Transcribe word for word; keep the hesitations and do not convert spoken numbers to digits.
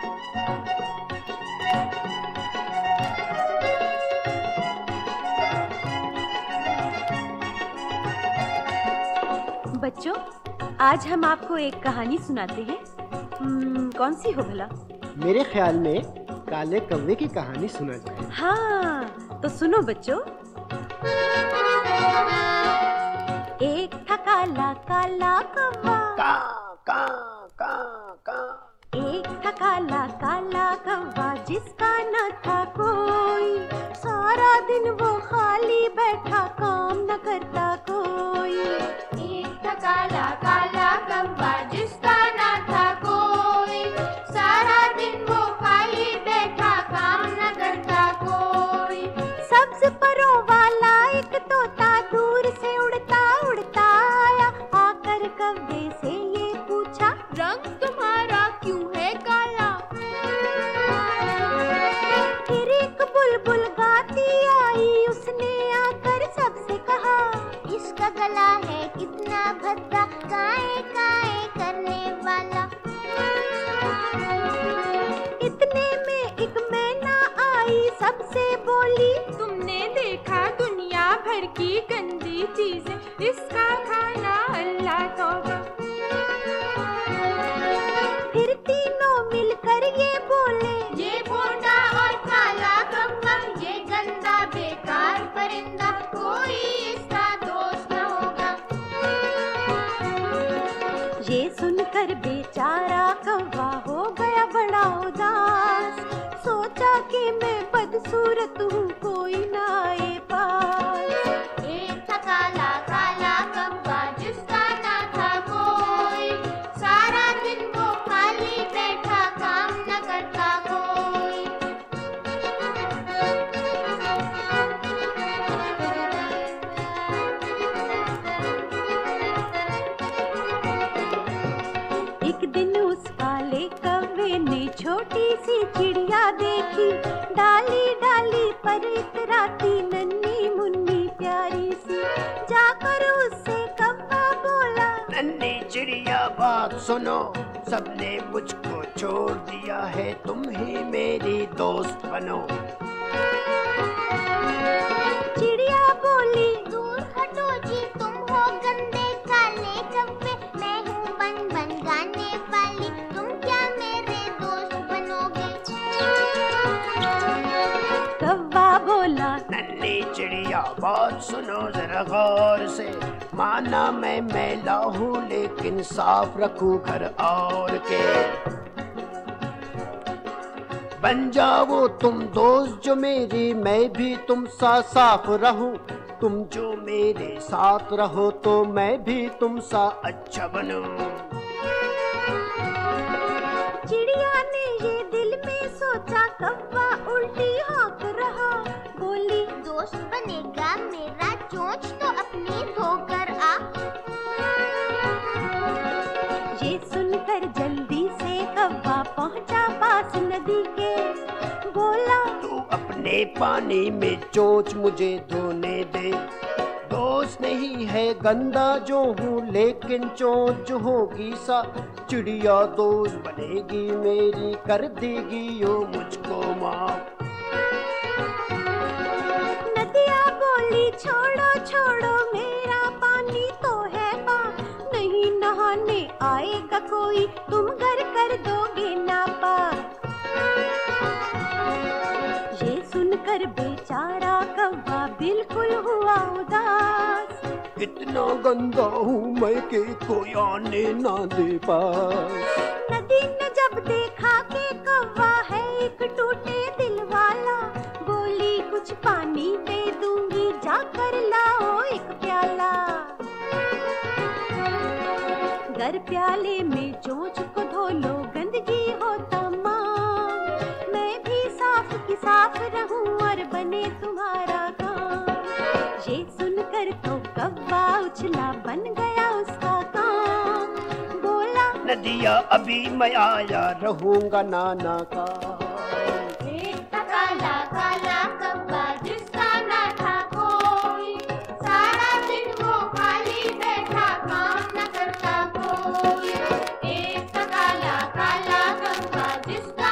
बच्चों, आज हम आपको एक कहानी सुनाते हैं। hmm, कौन सी हो भला? मेरे ख्याल में काले कौवे की कहानी सुना जाए। हाँ, तो सुनो बच्चों। एक था काला काला कौवा, का का का का। एक था काला काला कौवा जिसका न था कोई, सारा दिन वो खाली बैठा काम न करता कोई। एक था काला काला कौवा जिसका न था कोई, सारा दिन वो खाली बैठा काम न करता कोई। सब्ज परों वाला एक तोता दूर से उड़ता उड़ता आया, आकर कौवे से ये पूछा, रंग तुम्हारा क्यों है काला? फिर एक बुलबुल गाती आई, उसने आकर सबसे कहा, इसका गला है कितना भद्दा, काए काए करने वाला। इतने में एक मैना आई, सबसे बोली, तुमने देखा दुनिया भर की गंदी चीजें, इसका खाना अल्लाह तौबा। फिर तीनों मिलकर ये बोले, ये भोंडा और काला कौवा, ये गंदा बेकार परिंदा, कोई इसका दोस्त न होगा। ये सुनकर बेचारा कौवा हो गया बड़ा उदास, सोचा कि मैं बदसूरत हूँ, कोई ना आए पास। एक था काला काला कौवा जिसका ना था कोई, सारा दिन वो खाली बैठा काम न करता कोई। एक दिन उस काले कौवे ने छोटी सी चिड़िया देखी, डाली डाली पर इतराती नन्ही मुन्नी प्यारी सी, जाकर उससे कौवा बोला, नन्ही चिड़िया बात सुनो, सबने मुझको छोड़ दिया है, तुम ही मेरी दोस्त बनो। चिड़िया बोली, दूर हटो जी, तुम हो गंदे काले कौवे, मैं हूँ बन बन गाने वाली, तुम क्या मेरे दोस्त बनोगे? कौवा बोला, नन्ही चिड़िया बात सुनो जरा गौर से, माना मैं मैला हूँ लेकिन साफ रखूं घर और के। बन जाओ तुम दोस्त जो मेरी, मैं भी तुम सा साफ रहूं, तुम जो मेरे साथ रहो तो मैं भी तुम सा अच्छा बनूं। चिड़िया ने ये दिल में सोचा, कौवा उल्टी हाँक रहा, बोली, दोस्त बनेगा मेरा, चोंच तो अपनी धोकर आ। ये सुनकर जल्दी से कौवा पहुंचा पास नदी के, बोला, तू अपने पानी में चोंच मुझे धोने दे, दोस्त नहीं है गंदा जो हूँ लेकिन चोंच जो होगी सा, चिड़िया दोस्त बनेगी मेरी, कर देगी यो मुझको माफ। नदिया बोली, छोड़ो छोड़ो मेरा पानी तो है पाक, नहीं नहाने आएगा कोई, तुम घर कर दोगे नापाक। ये सुनकर बेचारा कौवा बिल्कुल हुआ उदास, इतना गंदा हूँ मैं कि कोई आने ना दे पास। नदी ने जब देखा कि कौवा है एक टूटे दिल वाला, बोली, कुछ पानी दे दूंगी, जाकर लाओ एक प्याला। गर प्याले में चोंच को धो लो, गंदगी हो तमाम, मैं भी साफ की साफ रहूं और बने तुम्हारा काम। ये सुनकर तो कौवा उछला, बन गया उसका काम, बोला, नदिया अभी मैं आया रहूंगा नाना का। एक था काला काला कौवा जिसका ना था कोई, सारा दिन वो खाली बैठा काम न करता कोई। एक था काला काला कौवा जिसका